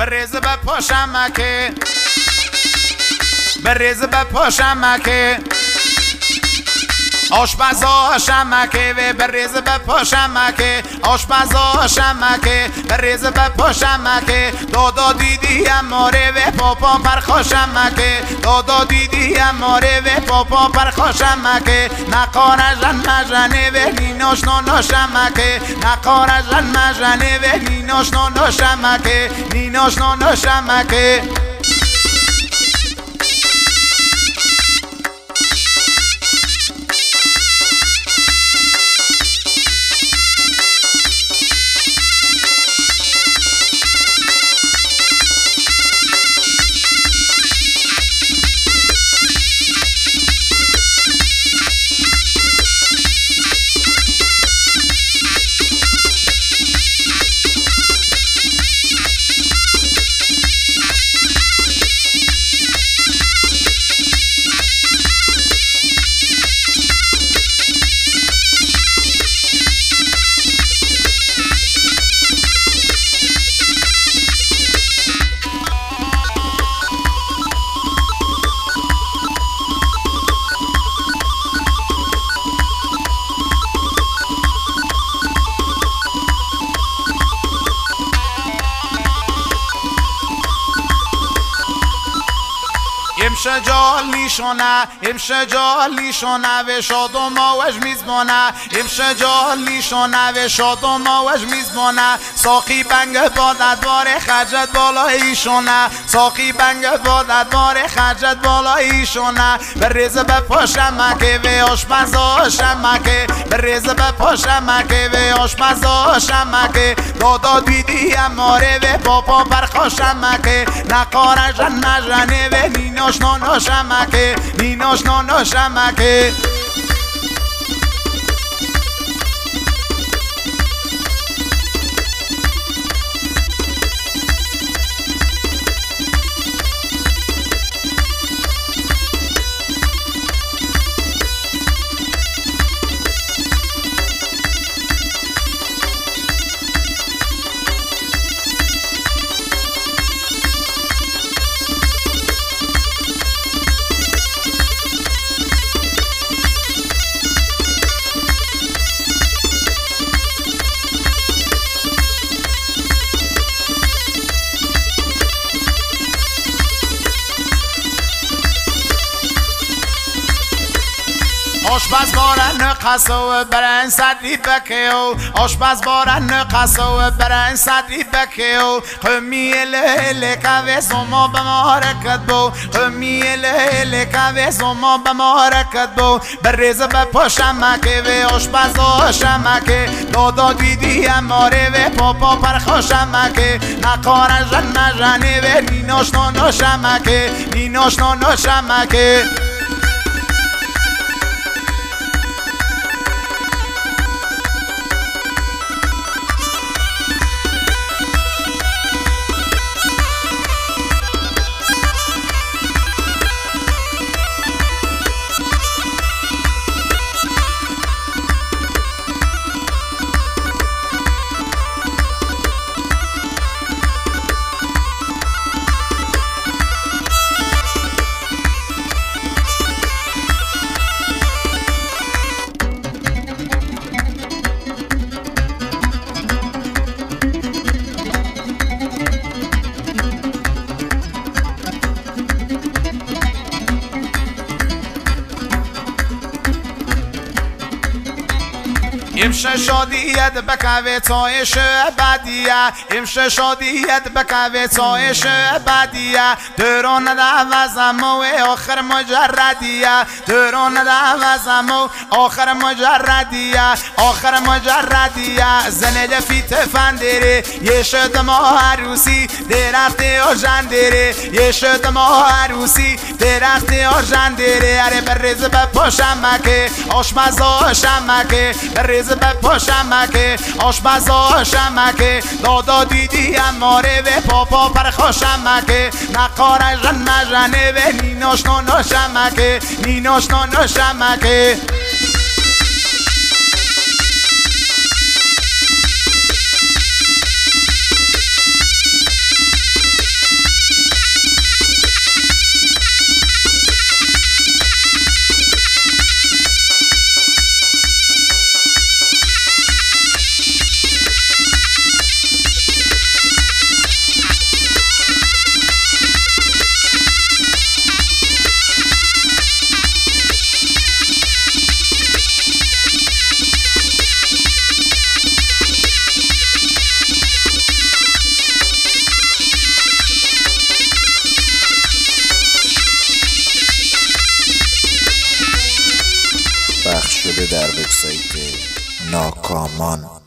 بریز به پاشمکه بریز به پاشمکه آشپزا شمکه و بریز به پاشمکه آشپزا شمکه بریز به پاشمکه دادا دیدی اماره و پاپا پرخاشمکه دادا دیدی اماره و پاپا پرخاشمکه نقارجن مجنه و نیناش ناناشمکه نقارجن مجنه و نیناش ناناشمکه نیناش ناناشمکه امشجالی شونه و شاد و ماوش میزبانه امشجالی شونه و شاد و ماوش میزبانه ساقی بنگ بادت بار خرجت بالایی شونه ساقی بنگ بادت بار خرجت بالایی شونه بریز به پاشمکه و آشپزا شمکه بریز به پاشمکه و آشپزا شمکه دادا دیدی اماره و پاپا پرخاشمکه نقارجن مجنه و نیناش ناناشمکه نیناش ناناشمکه آشپز بارن قصو برن صدری بکیو آشپز بارن قصو برن صدری بکیو قمی اله که زما به حرکت بو قمی اله که زما به حرکت بو بریز به پاشمکه و آشپز شمکه دادا دیدی اماره و پاپا پرخاشمکه نقارجن مجنه و نیناش ناناشمکه نیناش ناناشمکه امشه شادیت بکوه تایش بدیه امشه شادیت بکوه تایش بدیه درون دوازم و آخر مجردیه درون دوازم و آخر مجردیه آخر مجردیه زنه فیت فندره یه شد ما عروسی درخت آجندره یه شد ما عروسی درخت آجندره اره بریز به پاشمکه آشپزا شمکه بریز به پاشمکه آشپزا شمکه دادا دیدی اماره و پاپا پرخاشمکه نقارجن مجنه و نیناش ناناشمکه نیناش ناناشمکه در وبسایت ناکامان.